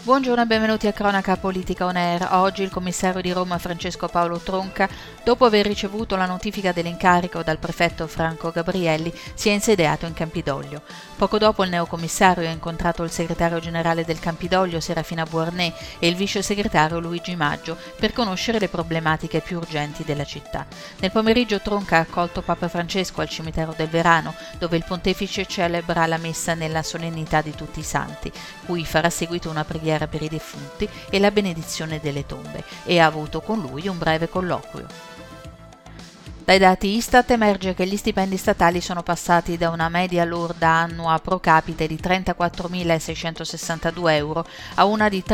Buongiorno e benvenuti a Cronaca Politica On Air. Oggi il commissario di Roma Francesco Paolo Tronca, dopo aver ricevuto la notifica dell'incarico dal prefetto Franco Gabrielli, si è insediato in Campidoglio. Poco dopo il neocommissario ha incontrato il segretario generale del Campidoglio Serafina Buarnè e il vice segretario Luigi Maggio per conoscere le problematiche più urgenti della città. Nel pomeriggio Tronca ha accolto Papa Francesco al cimitero del Verano, dove il pontefice celebra la messa nella solennità di tutti i santi, cui farà seguito una preghiera per i defunti e la benedizione delle tombe, e ha avuto con lui un breve colloquio. Dai dati Istat emerge che gli stipendi statali sono passati da una media lorda annua pro capite di 34.662 euro a una di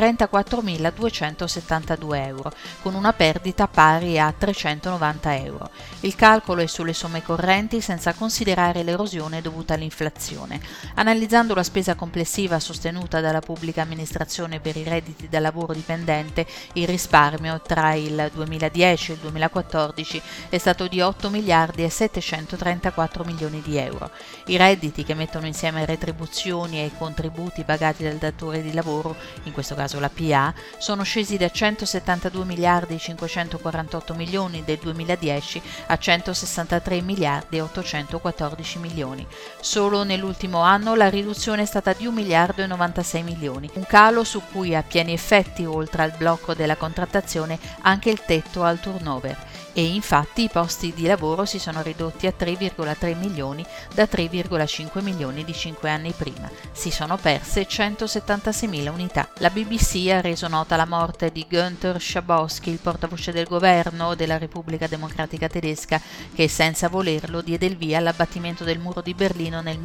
34.272 euro, con una perdita pari a 390 euro. Il calcolo è sulle somme correnti senza considerare l'erosione dovuta all'inflazione. Analizzando la spesa complessiva sostenuta dalla pubblica amministrazione per i redditi da lavoro dipendente, il risparmio tra il 2010 e il 2014 è stato di 8 miliardi e 734 milioni di euro. I redditi, che mettono insieme retribuzioni e contributi pagati dal datore di lavoro, in questo caso la PA, sono scesi da 172 miliardi e 548 milioni del 2010 a 163 miliardi e 814 milioni. Solo nell'ultimo anno la riduzione è stata di 1 miliardo e 96 milioni, un calo su cui ha pieni effetti, oltre al blocco della contrattazione, anche il tetto al turnover. E infatti i posti di lavoro si sono ridotti a 3,3 milioni da 3,5 milioni di 5 anni prima. Si sono perse 176.000 unità. La BBC ha reso nota la morte di Günther Schabowski, il portavoce del governo della Repubblica Democratica Tedesca, che senza volerlo diede il via all'abbattimento del muro di Berlino nel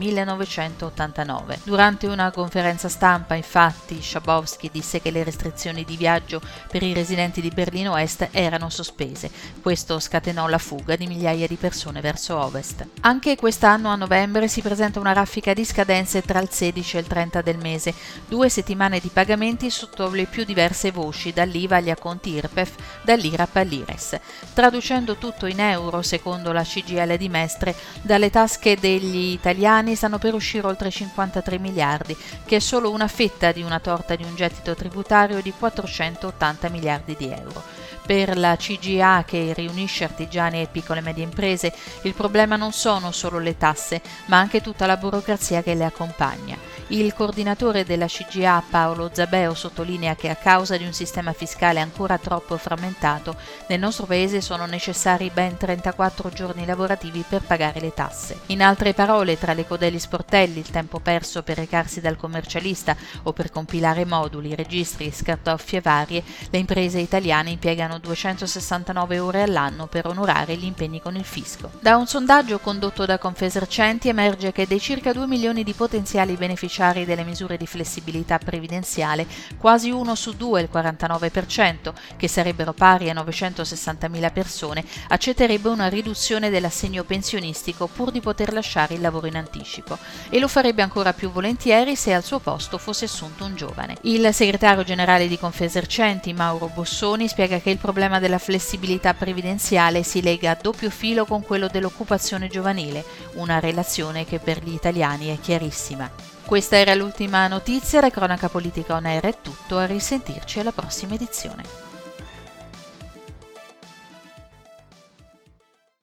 1989. Durante una conferenza stampa, infatti, Schabowski disse che le restrizioni di viaggio per i residenti di Berlino Est erano sospese. Questo scatenò la fuga di migliaia di persone verso ovest. Anche quest'anno a novembre si presenta una raffica di scadenze tra il 16 e il 30 del mese, 2 settimane di pagamenti sotto le più diverse voci, dall'IVA agli acconti IRPEF, dall'IRAP all'IRES. Traducendo tutto in euro, secondo la CGIL di Mestre, dalle tasche degli italiani stanno per uscire oltre 53 miliardi, che è solo una fetta di una torta di un gettito tributario di 480 miliardi di euro. Per la CGA, che riunisce artigiani e piccole e medie imprese, il problema non sono solo le tasse, ma anche tutta la burocrazia che le accompagna. Il coordinatore della CGA, Paolo Zabeo, sottolinea che a causa di un sistema fiscale ancora troppo frammentato, nel nostro paese sono necessari ben 34 giorni lavorativi per pagare le tasse. In altre parole, tra le codeli sportelli, il tempo perso per recarsi dal commercialista o per compilare moduli, registri e scartoffie varie, le imprese italiane impiegano 269 ore all'anno per onorare gli impegni con il fisco. Da un sondaggio condotto da Confesercenti emerge che dei circa 2 milioni di potenziali beneficiari delle misure di flessibilità previdenziale, quasi 1 su 2, il 49%, che sarebbero pari a 960.000 persone, accetterebbe una riduzione dell'assegno pensionistico pur di poter lasciare il lavoro in anticipo, e lo farebbe ancora più volentieri se al suo posto fosse assunto un giovane. Il segretario generale di Confesercenti, Mauro Bossoni, spiega che il problema della flessibilità previdenziale si lega a doppio filo con quello dell'occupazione giovanile, una relazione che per gli italiani è chiarissima. Questa era l'ultima notizia, la Cronaca Politica On Air è tutto, a risentirci alla prossima edizione.